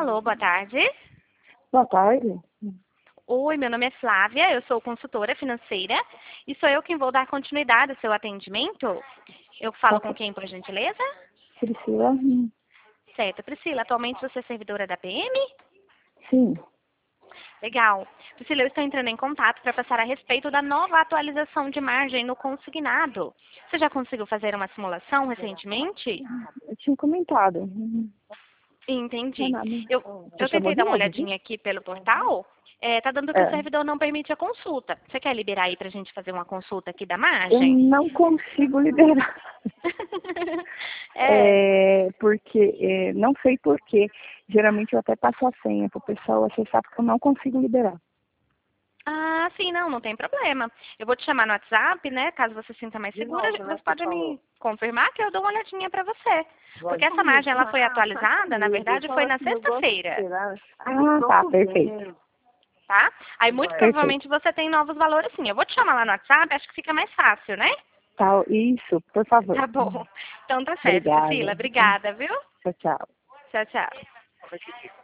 Alô, boa tarde. Boa tarde. Oi, meu nome é Flávia, eu sou consultora financeira e sou eu quem vou dar continuidade ao seu atendimento. Eu falo com quem, por gentileza? Priscila? Certo, Priscila, atualmente você é servidora da PM? Sim. Legal. Priscila, eu estou entrando em contato para passar a respeito da nova atualização de margem no consignado. Você já conseguiu fazer uma simulação recentemente? Eu tinha comentado. Não é Entendi. nada. Você Eu chamou tentei de dar uma novo, viu? olhadinha aqui pelo portal. Tá dando que o É. servidor não permite a consulta. Você quer liberar aí para a gente fazer uma consulta aqui da Eu margem? não consigo liberar. É. Porque, não sei por quê. Geralmente eu até passo a senha para o pessoal acessar, porque eu não consigo liberar. Ah, sim, não tem problema. Eu vou te chamar no WhatsApp, né? Caso você se sinta mais segura, você pode me confirmar que eu dou uma olhadinha para você. Porque essa margem, ela foi atualizada, na verdade, foi na sexta-feira, Ah, tá, perfeito. tá? Aí, muito Perfeito. provavelmente, você tem novos valores, sim. Eu vou te chamar lá no WhatsApp, acho que fica mais fácil, né? Tá, isso, por favor. Tá bom. Então, tá certo, Obrigada. Priscila. Obrigada, viu? Tchau, tchau. Tchau, tchau.